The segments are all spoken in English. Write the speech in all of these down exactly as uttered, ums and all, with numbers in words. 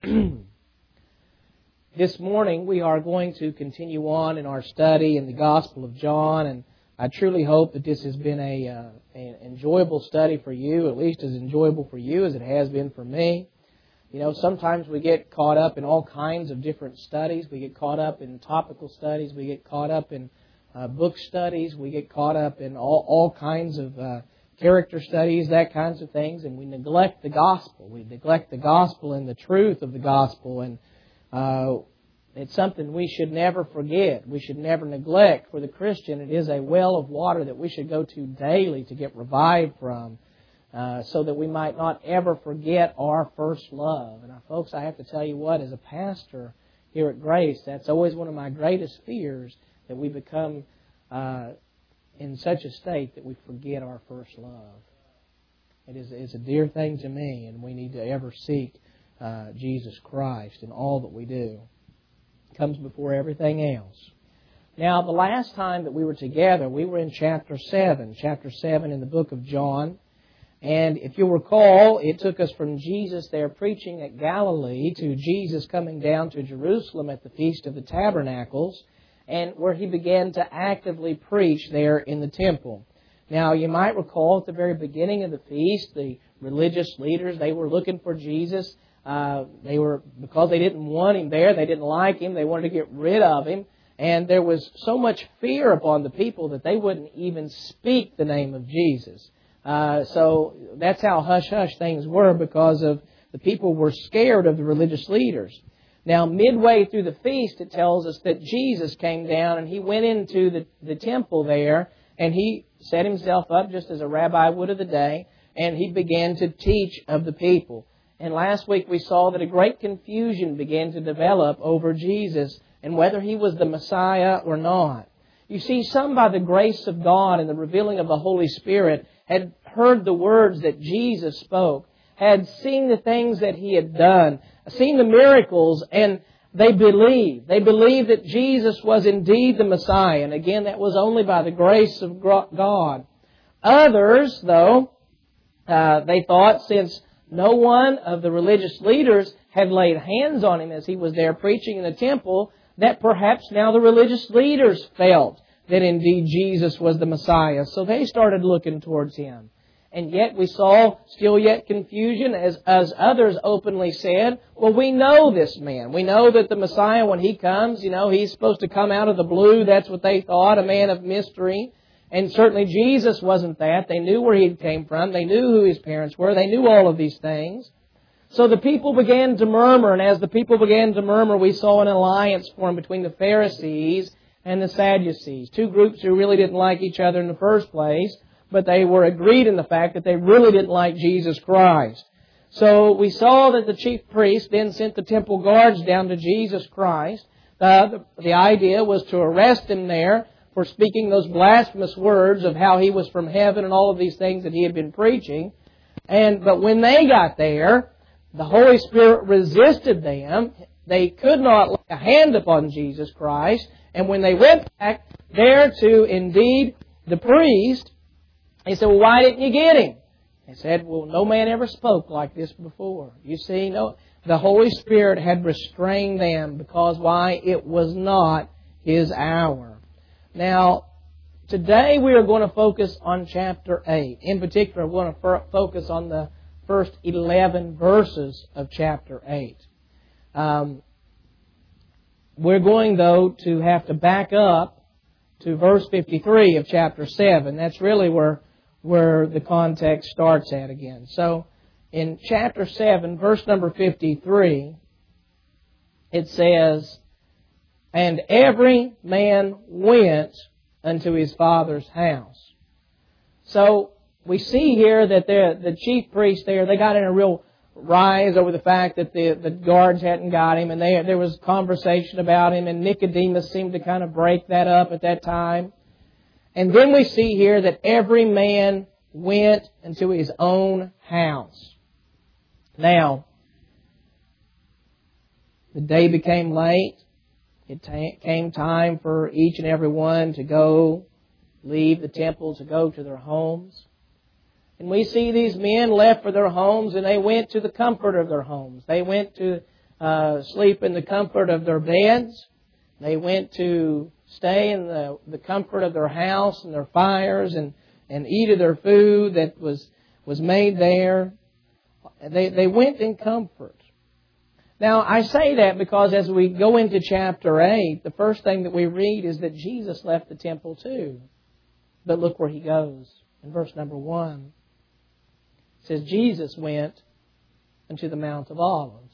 This morning we are going to continue on in our study in the Gospel of John, and I truly hope that this has been a uh, an enjoyable study for you, at least as enjoyable for you as it has been for me. You know, sometimes we get caught up in all kinds of different studies. We get caught up in topical studies. We get caught up in uh, book studies. We get caught up in all, all kinds of uh, character studies, that kinds of things, and we neglect the gospel. We neglect the gospel and the truth of the gospel, and uh, it's something we should never forget. We should never neglect. For the Christian, it is a well of water that we should go to daily to get revived from, uh, so that we might not ever forget our first love. And, uh, folks, I have to tell you what, as a pastor here at Grace, that's always one of my greatest fears, that we become uh, in such a state that we forget our first love. It is it's a dear thing to me, and we need to ever seek uh, Jesus Christ in all that we do. It comes before everything else. Now, the last time that we were together, we were in chapter seven, chapter seven in the book of John. And if you'll recall, it took us from Jesus there preaching at Galilee to Jesus coming down to Jerusalem at the Feast of the Tabernacles, and where He began to actively preach there in the temple. Now, you might recall at the very beginning of the feast, the religious leaders, they were looking for Jesus. Uh, they were, because they didn't want Him there, they didn't like Him, they wanted to get rid of Him. And there was so much fear upon the people that they wouldn't even speak the name of Jesus. Uh, so that's how hush-hush things were, because of the people were scared of the religious leaders. Now, midway through the feast, it tells us that Jesus came down and He went into the, the temple there, and He set Himself up just as a rabbi would of the day, and He began to teach of the people. And last week we saw that a great confusion began to develop over Jesus and whether He was the Messiah or not. You see, some by the grace of God and the revealing of the Holy Spirit had heard the words that Jesus spoke, had seen the things that He had done, seen the miracles, and they believed. They believed that Jesus was indeed the Messiah. And again, that was only by the grace of God. Others, though, uh, they thought, since no one of the religious leaders had laid hands on Him as He was there preaching in the temple, that perhaps now the religious leaders felt that indeed Jesus was the Messiah. So they started looking towards Him. And yet we saw still yet confusion as, as others openly said, well, we know this man. We know that the Messiah, when He comes, you know, He's supposed to come out of the blue. That's what they thought, a man of mystery. And certainly Jesus wasn't that. They knew where He came from. They knew who His parents were. They knew all of these things. So the people began to murmur, and as the people began to murmur, we saw an alliance form between the Pharisees and the Sadducees, two groups who really didn't like each other in the first place, but they were agreed in the fact that they really didn't like Jesus Christ. So we saw that the chief priest then sent the temple guards down to Jesus Christ. Uh, the, the idea was to arrest Him there for speaking those blasphemous words of how He was from heaven and all of these things that He had been preaching. And but when they got there, the Holy Spirit resisted them. They could not lay a hand upon Jesus Christ. And when they went back there to, indeed, the priest, he said, well, why didn't you get Him? They said, well, no man ever spoke like this before. You see, no, the Holy Spirit had restrained them because why? It was not His hour. Now, today we are going to focus on chapter eight. In particular, we're going to focus on the first eleven verses of chapter eight. Um, we're going, though, to have to back up to verse fifty-three of chapter seven. That's really where, where the context starts at again. So, in chapter seven, verse number fifty-three, it says, "And every man went unto his father's house." So, we see here that the chief priests there, they got in a real rise over the fact that the, the guards hadn't got Him, and they, there was conversation about Him, and Nicodemus seemed to kind of break that up at that time. And then we see here that every man went into his own house. Now, the day became late. It t- came time for each and every one to go, leave the temple, to go to their homes. And we see these men left for their homes, and they went to the comfort of their homes. They went to uh, sleep in the comfort of their beds. They went to stay in the, the comfort of their house and their fires and, and eat of their food that was, was made there. They, they went in comfort. Now, I say that because as we go into chapter eight, the first thing that we read is that Jesus left the temple too. But look where He goes. In verse number one, it says, Jesus went unto the Mount of Olives.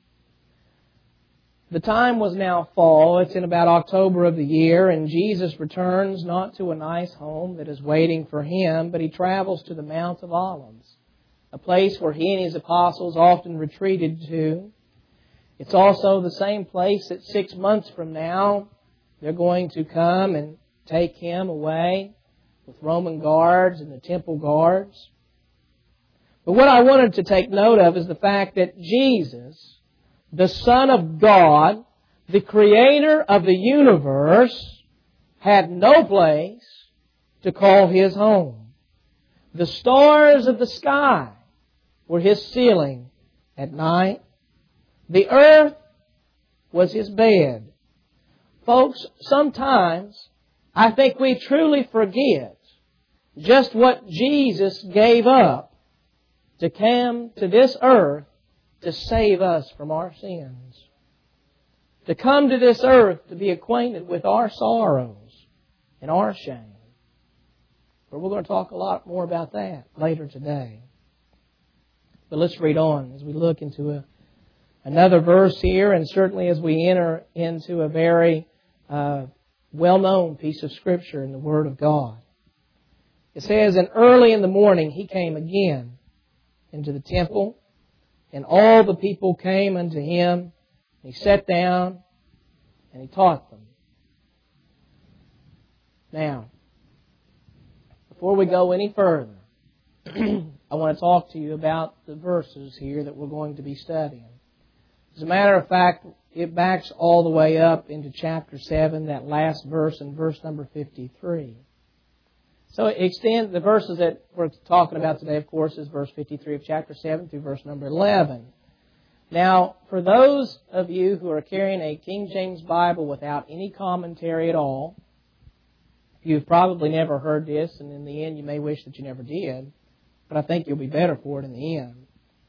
The time was now fall. It's in about October of the year, and Jesus returns not to a nice home that is waiting for Him, but He travels to the Mount of Olives, a place where He and His apostles often retreated to. It's also the same place that six months from now they're going to come and take Him away with Roman guards and the temple guards. But what I wanted to take note of is the fact that Jesus, the Son of God, the Creator of the universe, had no place to call His home. The stars of the sky were His ceiling at night. The earth was His bed. Folks, sometimes I think we truly forget just what Jesus gave up to come to this earth to save us from our sins. To come to this earth to be acquainted with our sorrows and our shame. But we're going to talk a lot more about that later today. But let's read on as we look into a Another verse here, and certainly as we enter into a very uh, well-known piece of Scripture in the Word of God. It says, and early in the morning He came again into the temple, and all the people came unto Him. He sat down, and He taught them. Now, before we go any further, I want to talk to you about the verses here that we're going to be studying. As a matter of fact, it backs all the way up into chapter seven, that last verse in verse number fifty-three. So it extends, the verses that we're talking about today, of course, is verse fifty-three of chapter seven through verse number eleven. Now, for those of you who are carrying a King James Bible without any commentary at all, you've probably never heard this, and in the end you may wish that you never did, but I think you'll be better for it in the end.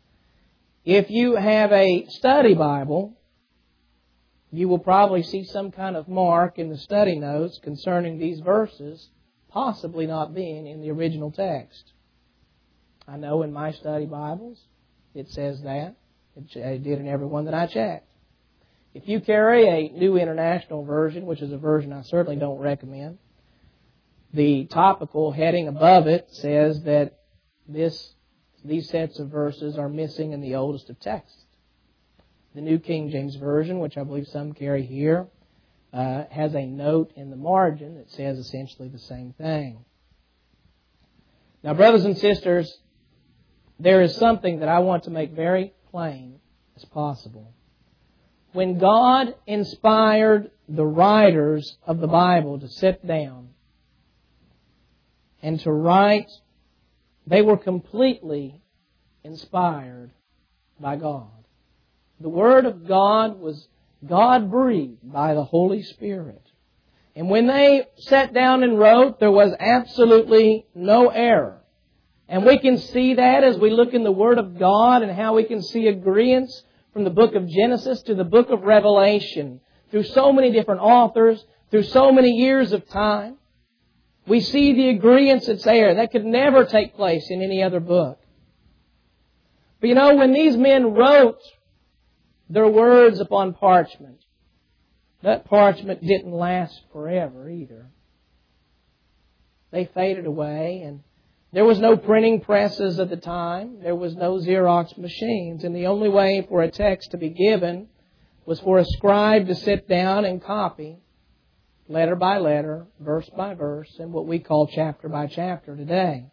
If you have a study Bible, you will probably see some kind of mark in the study notes concerning these verses possibly not being in the original text. I know in my study Bibles it says that. It did in every one that I checked. If you carry a New International Version, which is a version I certainly don't recommend, the topical heading above it says that this These sets of verses are missing in the oldest of texts. The New King James Version, which I believe some carry here, uh, has a note in the margin that says essentially the same thing. Now, brothers and sisters, there is something that I want to make very plain as possible. When God inspired the writers of the Bible to sit down and to write, they were completely inspired by God. The Word of God was God-breathed by the Holy Spirit. And when they sat down and wrote, there was absolutely no error. And we can see that as we look in the Word of God and how we can see agreements from the book of Genesis to the book of Revelation through so many different authors, through so many years of time. We see the agreements that's there. That could never take place in any other book. But you know, when these men wrote their words upon parchment, that parchment didn't last forever either. They faded away, and there was no printing presses at the time. There was no Xerox machines. And the only way for a text to be given was for a scribe to sit down and copy letter by letter, verse by verse, and what we call chapter by chapter today.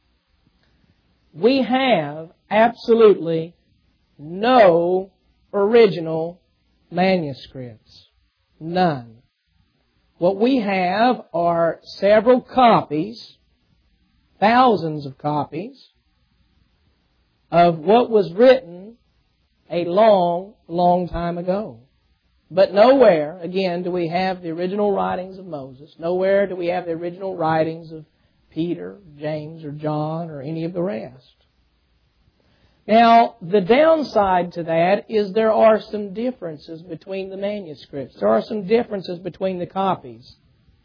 We have absolutely no original manuscripts. None. What we have are several copies, thousands of copies, of what was written a long, long time ago. But nowhere, again, do we have the original writings of Moses. Nowhere do we have the original writings of Peter, James, or John, or any of the rest. Now, the downside to that is there are some differences between the manuscripts. There are some differences between the copies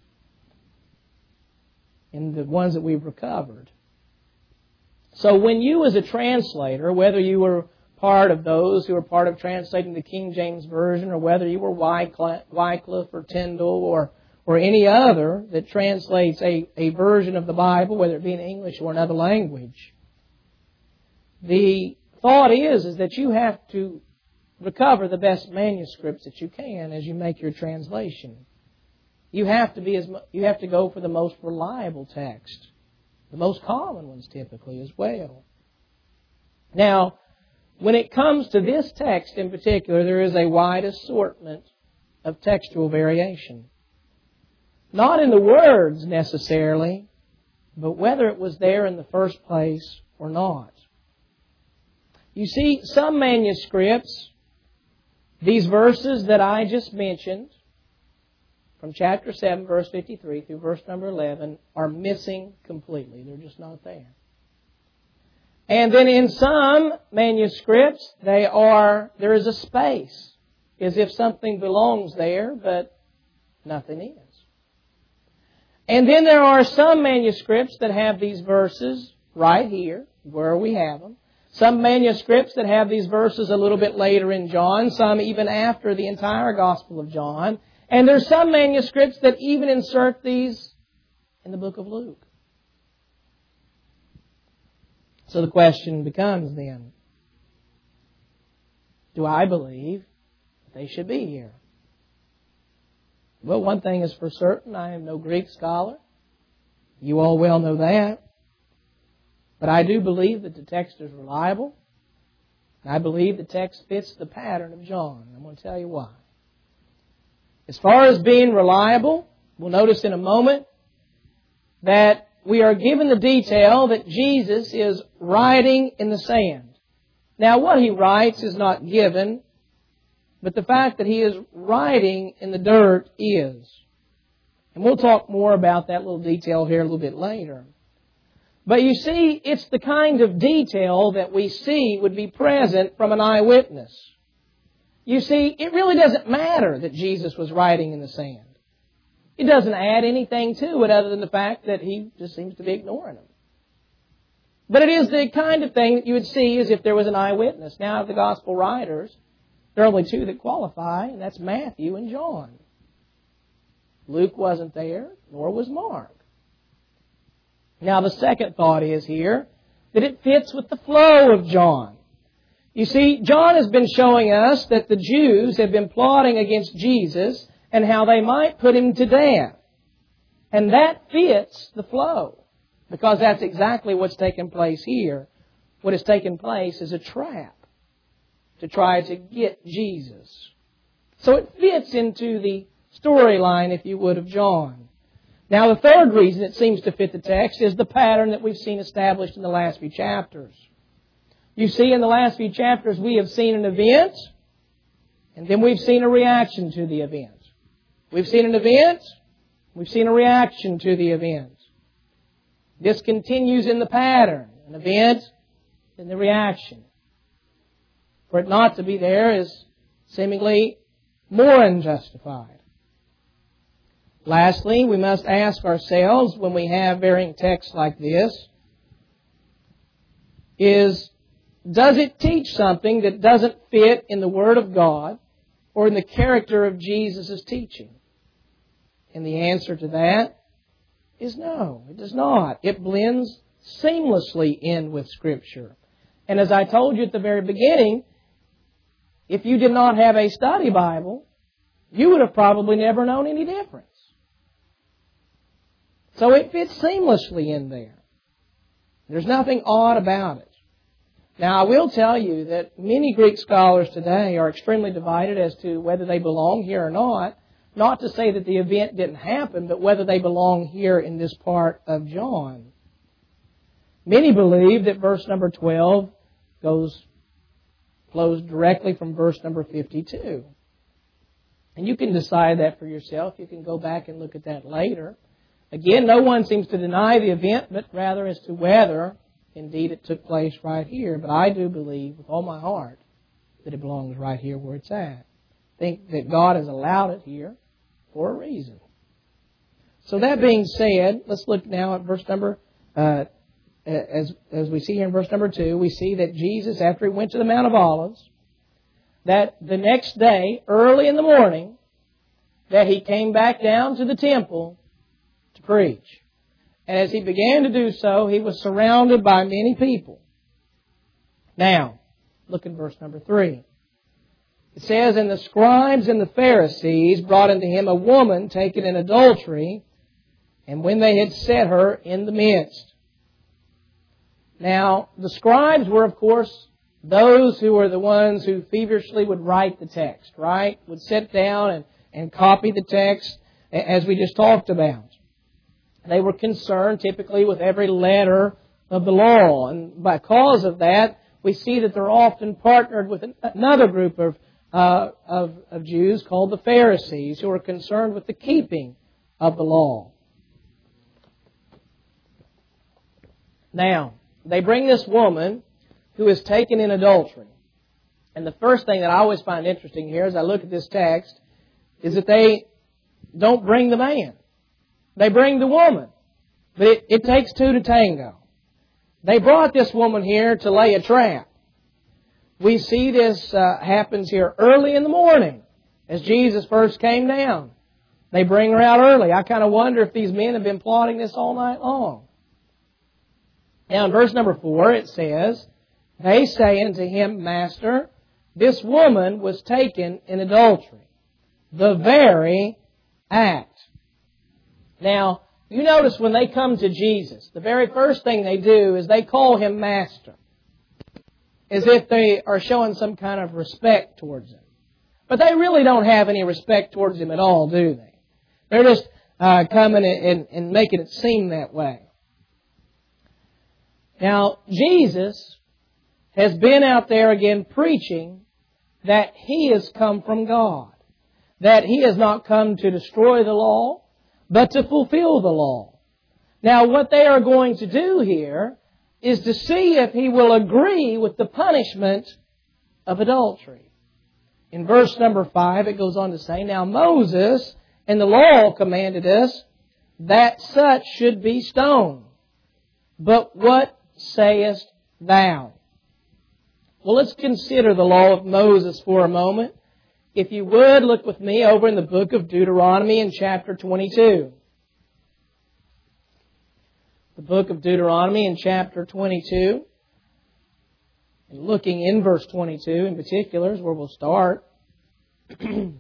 and the ones that we've recovered. So when you as a translator, whether you were part of those who were part of translating the King James Version, or whether you were Wycliffe or Tyndale or, or any other that translates a, a version of the Bible, whether it be in English or another language, the thought is, is that you have to recover the best manuscripts that you can as you make your translation. You have to be as you have to go for the most reliable text, the most common ones typically as well. Now, when it comes to this text in particular, there is a wide assortment of textual variation. Not in the words necessarily, but whether it was there in the first place or not. You see, some manuscripts, these verses that I just mentioned, from chapter seven, verse fifty-three through verse number eleven, are missing completely. They're just not there. And then in some manuscripts, they are there is a space, as if something belongs there, but nothing is. And then there are some manuscripts that have these verses right here, where we have them. Some manuscripts that have these verses a little bit later in John, some even after the entire Gospel of John. And there's some manuscripts that even insert these in the book of Luke. So the question becomes then, do I believe they should be here? Well, one thing is for certain, I am no Greek scholar. You all well know that. But I do believe that the text is reliable. I believe the text fits the pattern of John. I'm going to tell you why. As far as being reliable, we'll notice in a moment that we are given the detail that Jesus is writing in the sand. Now, what he writes is not given, but the fact that he is writing in the dirt is. And we'll talk more about that little detail here a little bit later. But you see, it's the kind of detail that we see would be present from an eyewitness. You see, it really doesn't matter that Jesus was writing in the sand. It doesn't add anything to it other than the fact that he just seems to be ignoring them. But it is the kind of thing that you would see as if there was an eyewitness. Now, of the Gospel writers, there are only two that qualify, and that's Matthew and John. Luke wasn't there, nor was Mark. Now, the second thought is here that it fits with the flow of John. You see, John has been showing us that the Jews have been plotting against Jesus and how they might put him to death. And that fits the flow, because that's exactly what's taken place here. What has taken place is a trap to try to get Jesus. So it fits into the storyline, if you would, of John. Now, the third reason it seems to fit the text is the pattern that we've seen established in the last few chapters. You see, in the last few chapters, we have seen an event, and then we've seen a reaction to the event. We've seen an event, we've seen a reaction to the event. This continues in the pattern, an event and the reaction. For it not to be there is seemingly more unjustified. Lastly, we must ask ourselves when we have varying texts like this, is, does it teach something that doesn't fit in the Word of God or in the character of Jesus' teaching? And the answer to that is no, it does not. It blends seamlessly in with Scripture. And as I told you at the very beginning, if you did not have a study Bible, you would have probably never known any difference. So it fits seamlessly in there. There's nothing odd about it. Now, I will tell you that many Greek scholars today are extremely divided as to whether they belong here or not. Not to say that the event didn't happen, but whether they belong here in this part of John. Many believe that verse number twelve goes flows directly from verse number fifty-two. And you can decide that for yourself. You can go back and look at that later. Again, no one seems to deny the event, but rather as to whether, indeed, it took place right here. But I do believe with all my heart that it belongs right here where it's at. I think that God has allowed it here for a reason. So that being said, let's look now at verse number, uh, as, as we see here in verse number two, we see that Jesus, after He went to the Mount of Olives, that the next day, early in the morning, that He came back down to the temple to preach. And as He began to do so, He was surrounded by many people. Now, look at verse number three. It says, "And the scribes and the Pharisees brought unto Him a woman taken in adultery, and when they had set her in the midst." Now, the scribes were, of course, those who were the ones who feverishly would write the text, right? Would sit down and, and copy the text, as we just talked about. They were concerned typically with every letter of the law. And because of that, we see that they're often partnered with another group of, uh, of, of Jews called the Pharisees, who are concerned with the keeping of the law. Now, they bring this woman who is taken in adultery. And the first thing that I always find interesting here as I look at this text is that they don't bring the man. They bring the woman. But it, it takes two to tango. They brought this woman here to lay a trap. We see this uh, happens here early in the morning as Jesus first came down. They bring her out early. I kind of wonder if these men have been plotting this all night long. Now in verse number four it says, "They say unto Him, Master, this woman was taken in adultery." The very act. Now, you notice when they come to Jesus, the very first thing they do is they call Him Master, as if they are showing some kind of respect towards Him. But they really don't have any respect towards Him at all, do they? They're just uh, coming and, and making it seem that way. Now, Jesus has been out there again preaching that He has come from God, that He has not come to destroy the law, but to fulfill the law. Now, what they are going to do here is to see if He will agree with the punishment of adultery. In verse number five, it goes on to say, "Now Moses and the law commanded us that such should be stoned. But what sayest thou?" Well, let's consider the law of Moses for a moment. If you would, look with me over in the book of Deuteronomy in chapter twenty-two. The book of Deuteronomy in chapter twenty-two. And looking in verse twenty-two in particular is where we'll start. And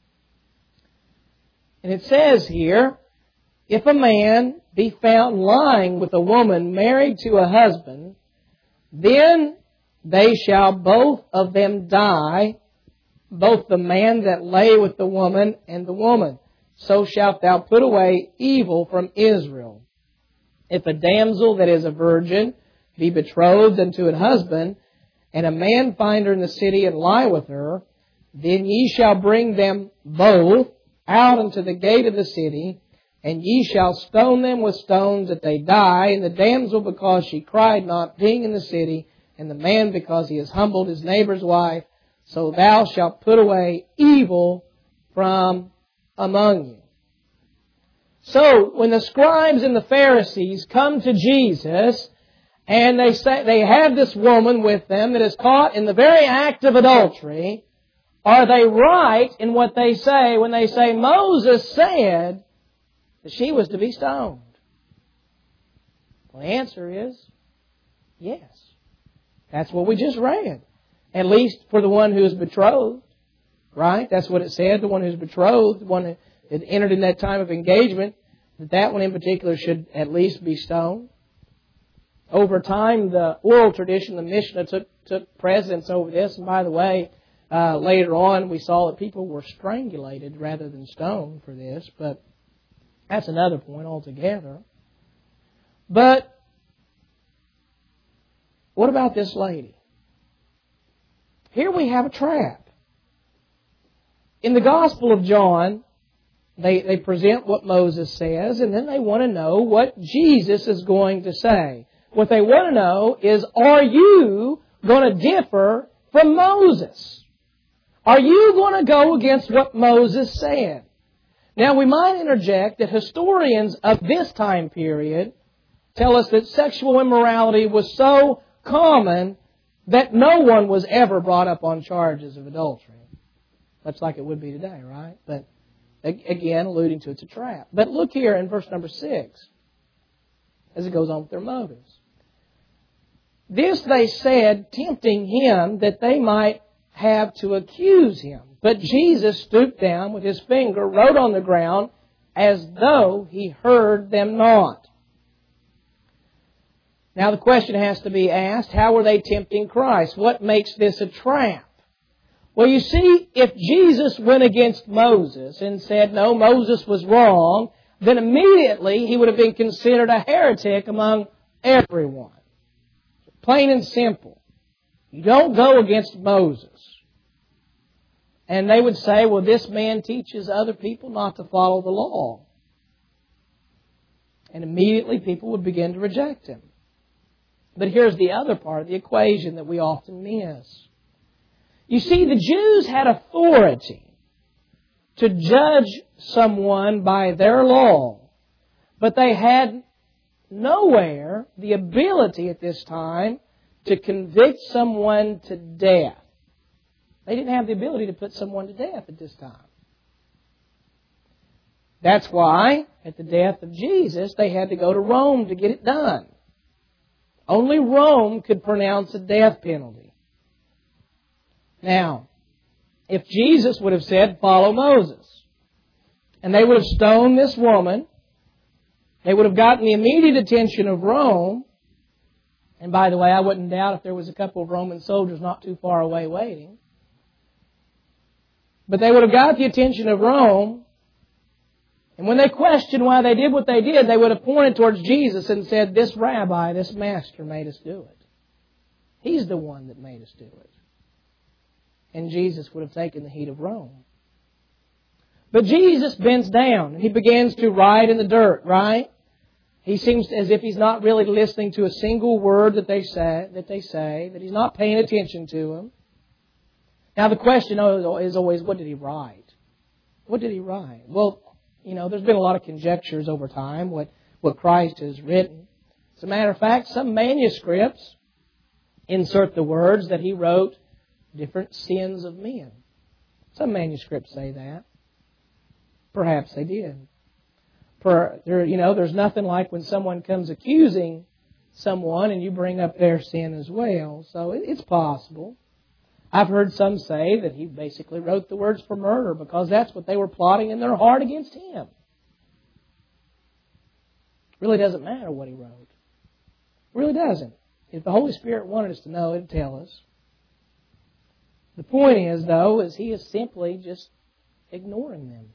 it says here, "If a man be found lying with a woman married to a husband, then they shall both of them die, both the man that lay with the woman and the woman. So shalt thou put away evil from Israel. If a damsel that is a virgin be betrothed unto an husband, and a man find her in the city and lie with her, then ye shall bring them both out unto the gate of the city, and ye shall stone them with stones that they die, and the damsel because she cried not, being in the city, and the man because he has humbled his neighbor's wife. So thou shalt put away evil from among you." So, when the scribes and the Pharisees come to Jesus, and they say they have this woman with them that is caught in the very act of adultery, are they right in what they say when they say Moses said that she was to be stoned? Well, the answer is yes. That's what we just read. At least for the one who is betrothed, right? That's what it said. The one who's betrothed, the one that entered in that time of engagement, that that one in particular should at least be stoned. Over time, the oral tradition, the Mishnah, took took precedence over this. And by the way, uh, later on, we saw that people were strangulated rather than stoned for this. But that's another point altogether. But what about this lady? here we have a trap. In the Gospel of John, they, they present what Moses says, and then they want to know what Jesus is going to say. What they want to know is, are you going to differ from Moses? Are you going to go against what Moses said? Now, we might interject that historians of this time period tell us that sexual immorality was so common that no one was ever brought up on charges of adultery. Much like it would be today, right? But again, alluding to it's a trap. But look here in verse number six, as it goes on with their motives. This they said, tempting Him that they might have to accuse Him. But Jesus stooped down with His finger, wrote on the ground, as though He heard them not. Now the question has to be asked, how were they tempting Christ? What makes this a trap? Well, you see, if Jesus went against Moses and said, no, Moses was wrong, then immediately he would have been considered a heretic among everyone. Plain and simple. You don't go against Moses. And they would say, well, this man teaches other people not to follow the law. And immediately people would begin to reject him. But here's the other part of the equation that we often miss. You see, the Jews had authority to judge someone by their law, but they had nowhere the ability at this time to convict someone to death. They didn't have the ability to put someone to death at this time. That's why, at the death of Jesus, they had to go to Rome to get it done. Only Rome could pronounce a death penalty. Now, if Jesus would have said, follow Moses, and they would have stoned this woman, they would have gotten the immediate attention of Rome. And by the way, I wouldn't doubt if there was a couple of Roman soldiers not too far away waiting. But they would have got the attention of Rome. And when they questioned why they did what they did, they would have pointed towards Jesus and said, this rabbi, this master made us do it. He's the one that made us do it. And Jesus would have taken the heat of Rome. But Jesus bends down and He begins to write in the dirt, right? He seems as if He's not really listening to a single word that they say, that they say, that He's not paying attention to them. Now the question is always, what did He write? What did He write? Well, you know, there's been a lot of conjectures over time what, what Christ has written. As a matter of fact, some manuscripts insert the words that He wrote, different sins of men. Some manuscripts say that. Perhaps they did. For, there, you know, there's nothing like when someone comes accusing someone and you bring up their sin as well. So it, it's possible. I've heard some say that He basically wrote the words for murder because that's what they were plotting in their heart against Him. It really doesn't matter what He wrote. It really doesn't. If the Holy Spirit wanted us to know, it'd tell us. The point is, though, is He is simply just ignoring them.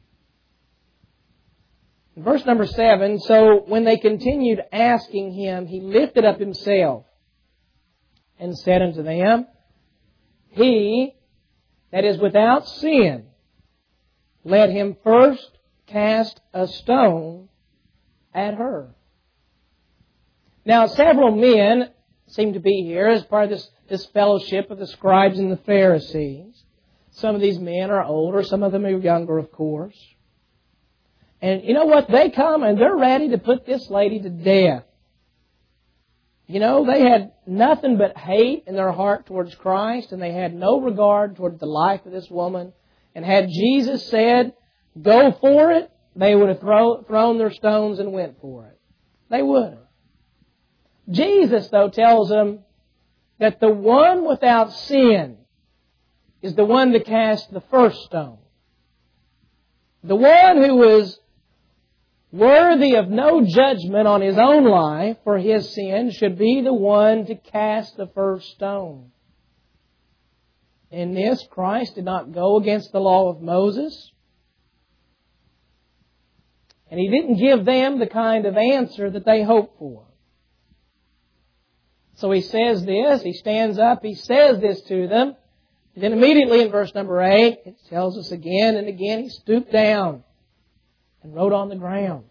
In verse number seven, so when they continued asking Him, He lifted up Himself and said unto them, He that is without sin, let him first cast a stone at her. Now, several men seem to be here as part of this, this fellowship of the scribes and the Pharisees. Some of these men are older, some of them are younger, of course. And you know what? They come and they're ready to put this lady to death. You know, they had nothing but hate in their heart towards Christ, and they had no regard toward the life of this woman. And had Jesus said, go for it, they would have throw, thrown their stones and went for it. They would have. Jesus, though, tells them that the one without sin is the one that cast the first stone. The one who is worthy of no judgment on his own life for his sin should be the one to cast the first stone. In this, Christ did not go against the law of Moses. And He didn't give them the kind of answer that they hoped for. So He says this, He stands up, He says this to them, Then immediately in verse number eight, it tells us again and again, He stooped down and wrote on the ground.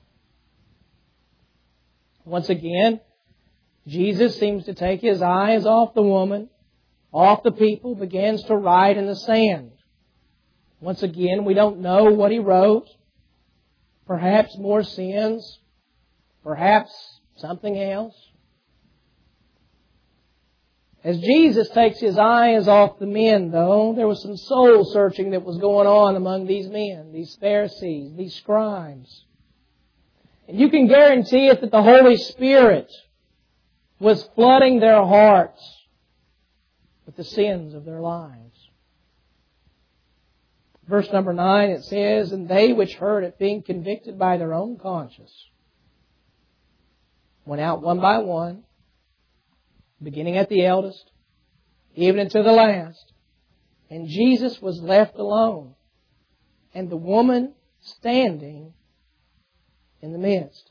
Once again, Jesus seems to take His eyes off the woman, off the people, begins to write in the sand. Once again, we don't know what He wrote. Perhaps more sins. Perhaps something else. As Jesus takes His eyes off the men, though, there was some soul searching that was going on among these men, these Pharisees, these scribes. And you can guarantee it that the Holy Spirit was flooding their hearts with the sins of their lives. Verse number nine, it says, "And they which heard it, being convicted by their own conscience, went out one by one, beginning at the eldest, even unto the last. And Jesus was left alone, and the woman standing in the midst."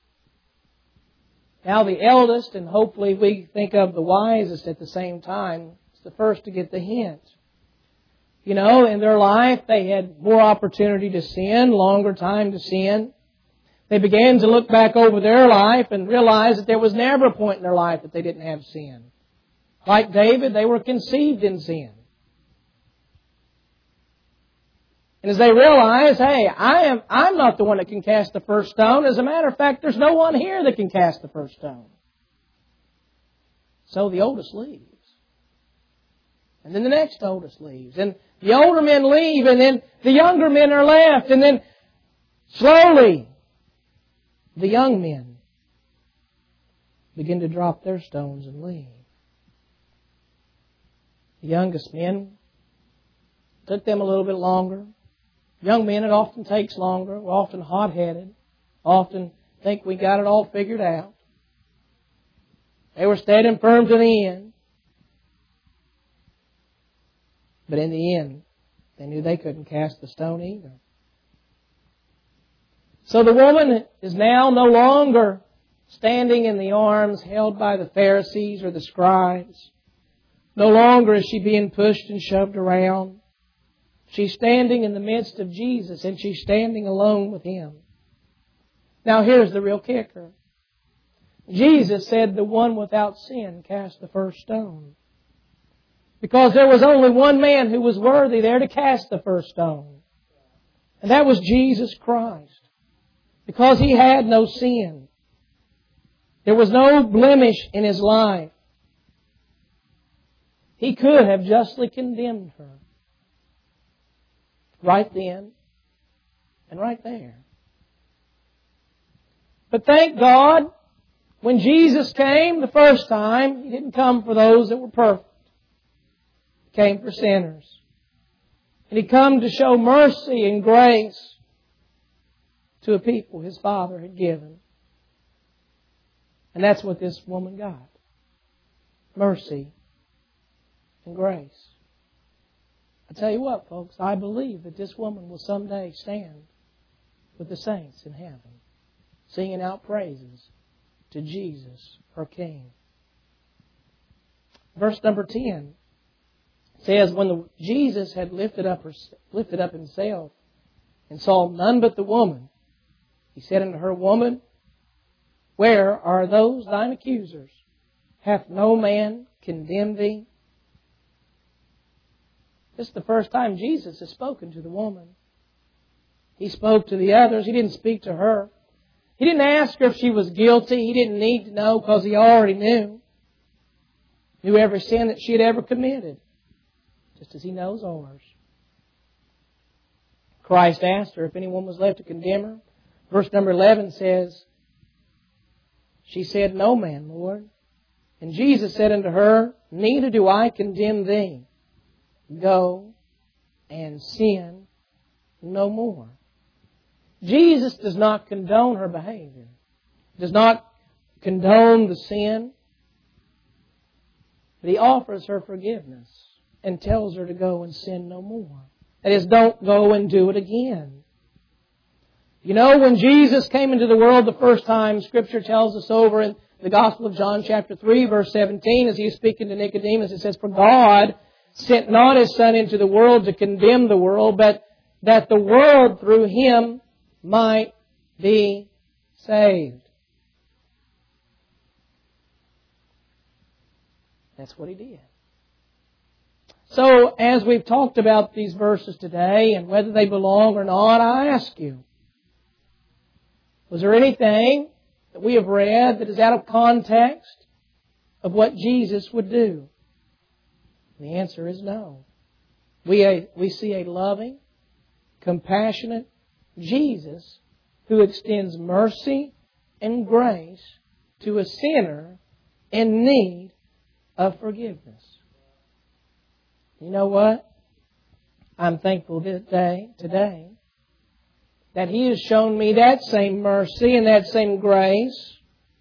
Now the eldest, and hopefully we think of the wisest at the same time, is the first to get the hint. You know, in their life they had more opportunity to sin, longer time to sin. They began to look back over their life and realize that there was never a point in their life that they didn't have sin. Like David, they were conceived in sin. And as they realize, hey, I am, I'm not the one that can cast the first stone. As a matter of fact, there's no one here that can cast the first stone. So the oldest leaves. And then the next oldest leaves. And the older men leave, and then the younger men are left. And then slowly, the young men begin to drop their stones and leave. The youngest men, took them a little bit longer. Young men, it often takes longer. We're often hot-headed. Often think we got it all figured out. They were standing firm to the end. But in the end, they knew they couldn't cast the stone either. So the woman is now no longer standing in the arms held by the Pharisees or the scribes. No longer is she being pushed and shoved around. She's standing in the midst of Jesus, and she's standing alone with Him. Now here's the real kicker. Jesus said the one without sin cast the first stone. Because there was only one man who was worthy there to cast the first stone. And that was Jesus Christ. Because He had no sin. There was no blemish in His life. He could have justly condemned her. Right then and right there. But thank God, when Jesus came the first time, He didn't come for those that were perfect. He came for sinners. And He come to show mercy and grace to a people His Father had given. And that's what this woman got. Mercy and grace. I tell you what, folks, I believe that this woman will someday stand with the saints in heaven, singing out praises to Jesus, her King. Verse number ten says, "When the, Jesus had lifted up, her, lifted up Himself and saw none but the woman, He said unto her, Woman, where are those thine accusers? Hath no man condemned thee?" This is the first time Jesus has spoken to the woman. He spoke to the others. He didn't speak to her. He didn't ask her if she was guilty. He didn't need to know because He already knew. Knew every sin that she had ever committed. Just as He knows ours. Christ asked her if anyone was left to condemn her. Verse number eleven says, she said, No man, Lord. And Jesus said unto her, Neither do I condemn thee. Go and sin no more. Jesus does not condone her behavior. Does not condone the sin. But He offers her forgiveness and tells her to go and sin no more. That is, don't go and do it again. You know, when Jesus came into the world the first time, Scripture tells us over in the Gospel of John chapter three, verse seventeen, as He is speaking to Nicodemus, it says, For God sent not His Son into the world to condemn the world, but that the world through Him might be saved. That's what He did. So, as we've talked about these verses today and whether they belong or not, I ask you, was there anything that we have read that is out of context of what Jesus would do? The answer is no. We, we see a loving, compassionate Jesus who extends mercy and grace to a sinner in need of forgiveness. You know what? I'm thankful this day, today, that He has shown me that same mercy and that same grace.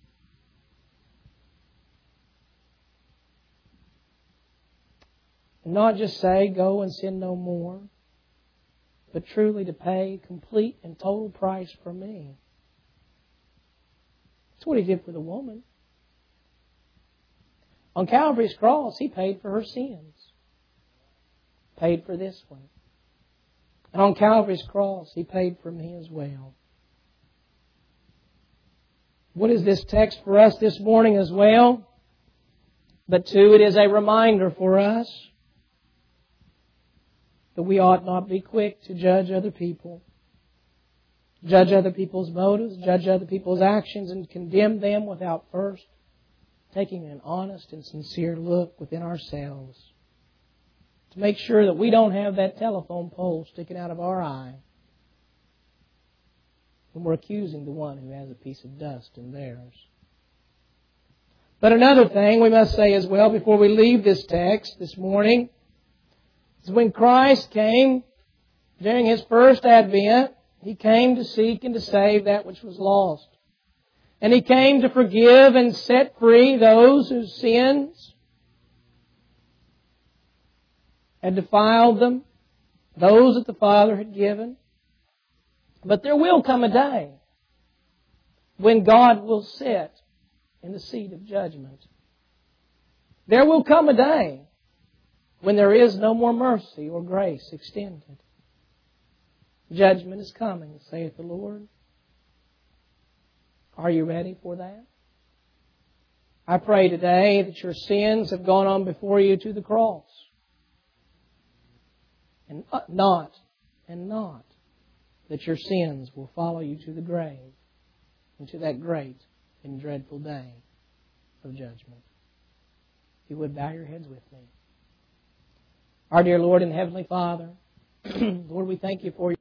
Not just say, go and sin no more, but truly to pay complete and total price for me. That's what He did for the woman. On Calvary's cross, He paid for her sins. Paid for this one. And on Calvary's cross, He paid for me as well. What is this text for us this morning as well? But two, it is a reminder for us that we ought not be quick to judge other people. Judge other people's motives, judge other people's actions, and condemn them without first taking an honest and sincere look within ourselves to make sure that we don't have that telephone pole sticking out of our eye when we're accusing the one who has a piece of dust in theirs. But another thing we must say as well before we leave this text this morning is when Christ came during His first advent, He came to seek and to save that which was lost. And He came to forgive and set free those whose sins had defiled them, those that the Father had given. But there will come a day when God will sit in the seat of judgment. There will come a day when there is no more mercy or grace extended. Judgment is coming, saith the Lord. Are you ready for that? I pray today that your sins have gone on before you to the cross. And not, and not, that your sins will follow you to the grave, and to that great and dreadful day of judgment. If you would bow your heads with me. Our dear Lord and Heavenly Father, Lord, we thank You for your